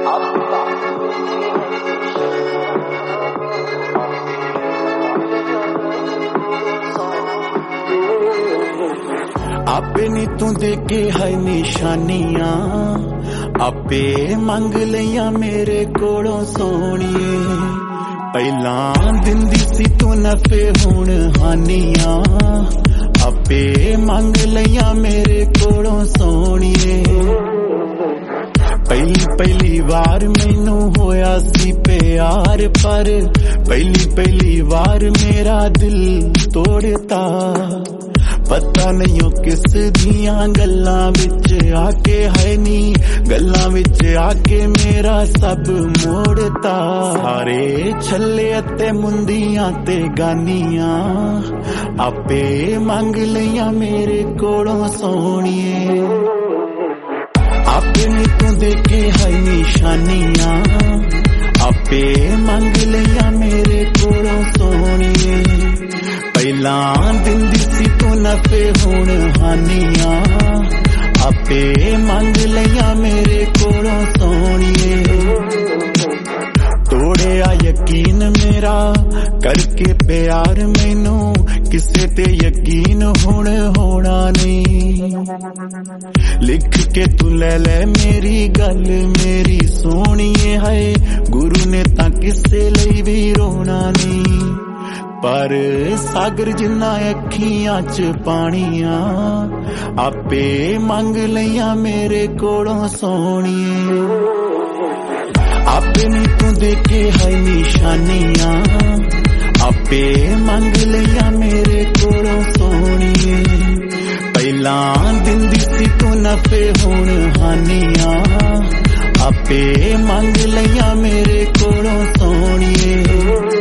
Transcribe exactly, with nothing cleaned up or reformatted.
आपे नी तू देके है निशानियां आपे मंग लिया मेरे कोलों सोनिए पहला दिंदी सी तू नफे हुण हानियां आपे मंग लिया मेरे कोलों सोनिए पहली पहली बार मैनू होया सी प्यार पर पहली पहली बार मेरा दिल तोड़ता पता नहीं किस दियां गल्लां विच आके है नी गल्लां विच आके मेरा सब मोड़ता सारे छल्ले ते मुंदियां ते गानियां आपे मंग लिया मेरे कोलों सोनिए आपे नी तू देके है निशानियां आपे मंग लिया मेरे कोलों सोनिए पहला दिंदी सी तू नफे हुण हानियां आपे मंग लिया मेरे कोलों सोनिए तोड़िया यकीन मेरा करके प्यार मैनू किसे ते यकीन हुण होना नहीं लिख के तू ले ले मेरी गल मेरी सोनिए है गुरु ने तां किसे लई भी रोना नहीं पर सागर जिन्ना अखियां च पानियां आपे मंग लिया मेरे कोलों सोनिए आपे नी तू देके है निशानियां आपे मंग लिया मेरे कोलों सोनिए पहला दिंदी सी तू नफे हुण हानियां आपे मंग लिया मेरे कोलों सोनिए।